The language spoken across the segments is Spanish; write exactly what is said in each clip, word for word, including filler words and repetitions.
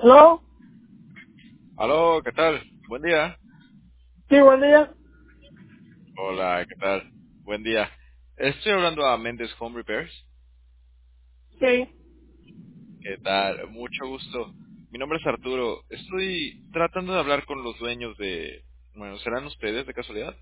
¿Hello? Aló, ¿qué tal? Buen día. Sí, buen día. Hola, ¿qué tal? Buen día. Estoy hablando a Méndez Home Repairs. Sí. ¿Qué tal? Mucho gusto. Mi nombre es Arturo. Estoy tratando de hablar con los dueños de... Bueno, ¿serán ustedes de casualidad?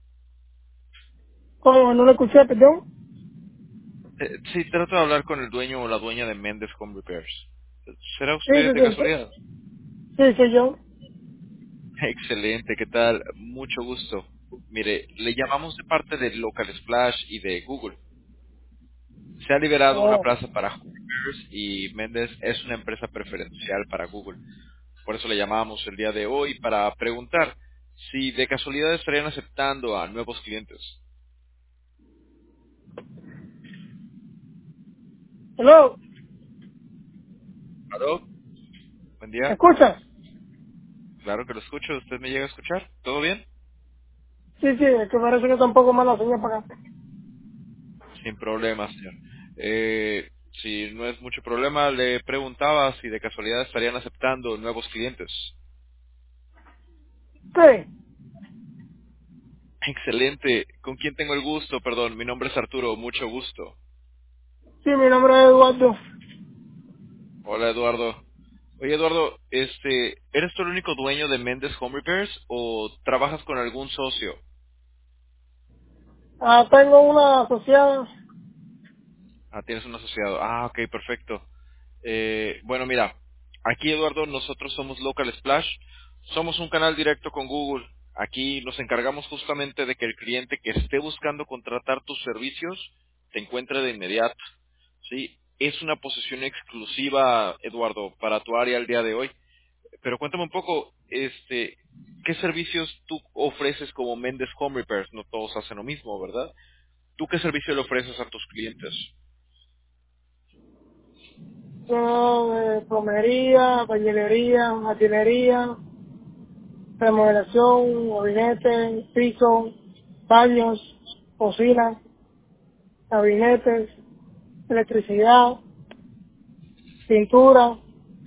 ¿Cómo? No lo escuché, perdón. Eh, sí, trato de hablar con el dueño o la dueña de Méndez Home Repairs. ¿Será Sí, usted sí, de sí. casualidad? Sí, soy yo. Excelente, ¿qué tal? Mucho gusto. Mire, le llamamos de parte de Local Splash y de Google. Se ha liberado una Oh. plaza para Hoopers y Méndez es una empresa preferencial para Google. Por eso le llamamos el día de hoy para preguntar si de casualidad estarían aceptando a nuevos clientes. Hello. ¿Aló? Buen ¿Me día. escuchas? Claro que lo escucho. ¿Usted me llega a escuchar? ¿Todo bien? Sí, sí, es que parece que está un poco mal la señal para acá. Sin problema, señor. Eh, si no es mucho problema, le preguntaba si de casualidad estarían aceptando nuevos clientes. Sí. Excelente. ¿Con quién tengo el gusto? Perdón, mi nombre es Arturo. Mucho gusto. Sí, mi nombre es Eduardo. Hola, Eduardo. Oye, Eduardo, este, ¿eres tú el único dueño de Méndez Home Repairs o trabajas con algún socio? Ah, tengo una asociada. Ah, tienes un asociado. Ah, ok, perfecto. Eh, bueno, mira, aquí, Eduardo, nosotros somos Local Splash. Somos un canal directo con Google. Aquí nos encargamos justamente de que el cliente que esté buscando contratar tus servicios te encuentre de inmediato. Sí, es una posición exclusiva, Eduardo, para tu área al día de hoy. Pero cuéntame un poco, este, ¿qué servicios tú ofreces como Mendes Home Repairs? No todos hacen lo mismo, ¿verdad? ¿Tú qué servicio le ofreces a tus clientes? Tengo de plomería, bañilería, jardinería, remodelación, gabinete, piso, baños, cocina, gabinetes, electricidad, pintura.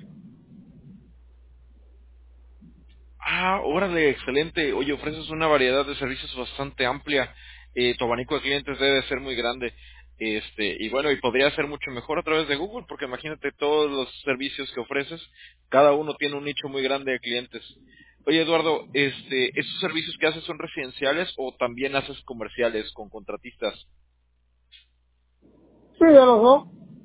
Ah, órale, excelente. Oye, ofreces una variedad de servicios bastante amplia. Eh, tu abanico de clientes debe ser muy grande. Este, y bueno, y podría ser mucho mejor a través de Google, porque imagínate todos los servicios que ofreces, cada uno tiene un nicho muy grande de clientes. Oye, Eduardo, este, ¿esos servicios que haces son residenciales o también haces comerciales con contratistas? Sí, de los dos.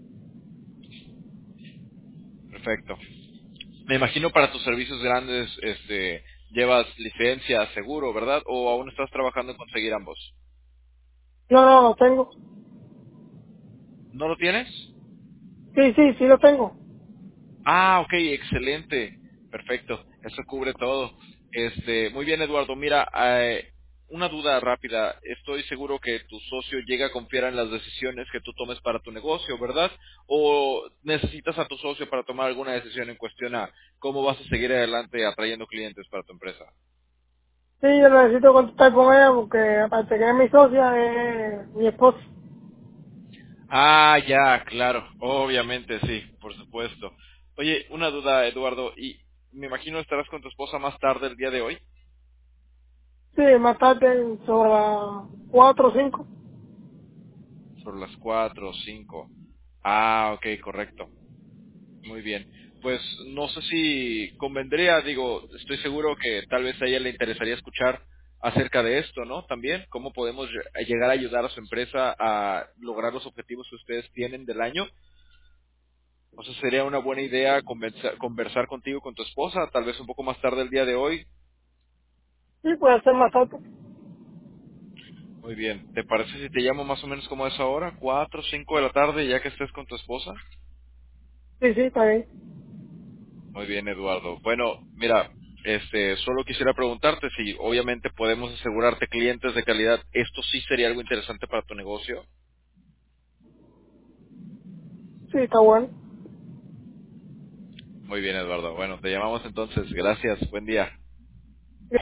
Perfecto. Me imagino para tus servicios grandes, este, llevas licencia, seguro, ¿verdad? ¿O aún estás trabajando en conseguir ambos? No, no, los tengo. ¿No lo tienes? Sí, sí, sí los tengo. Ah, ok, excelente. Perfecto. Eso cubre todo. Este, muy bien, Eduardo. Mira, eh, una duda rápida. Estoy seguro que tu socio llega a confiar en las decisiones que tú tomes para tu negocio, ¿verdad? ¿O necesitas a tu socio para tomar alguna decisión en cuestión a cómo vas a seguir adelante atrayendo clientes para tu empresa? Sí, yo necesito contactar con ella porque aparte que es mi socia, es mi esposa. Ah, ya, claro, obviamente sí, por supuesto. Oye, una duda, Eduardo, y me imagino estarás con tu esposa más tarde el día de hoy, Sí, más tarde, sobre las cuatro o cinco. sobre las cuatro o cinco. Ah, ok, correcto, muy bien. Pues no sé si convendría, digo, estoy seguro que tal vez a ella le interesaría escuchar acerca de esto, ¿no? También, cómo podemos lle- llegar a ayudar a su empresa a lograr los objetivos que ustedes tienen del año. O sea, sería una buena idea convenza- conversar contigo, con tu esposa, tal vez un poco más tarde el día de hoy. Sí, puede ser más tarde. Muy bien. ¿Te parece si te llamo más o menos como a esa hora? ¿Cuatro, cinco de la tarde, ya que estés con tu esposa? Sí, sí, está bien. Muy bien, Eduardo. Bueno, mira, este, solo quisiera preguntarte si obviamente podemos asegurarte clientes de calidad. ¿Esto sí sería algo interesante para tu negocio? Sí, está bueno. Muy bien, Eduardo. Bueno, te llamamos entonces. Gracias. Buen día.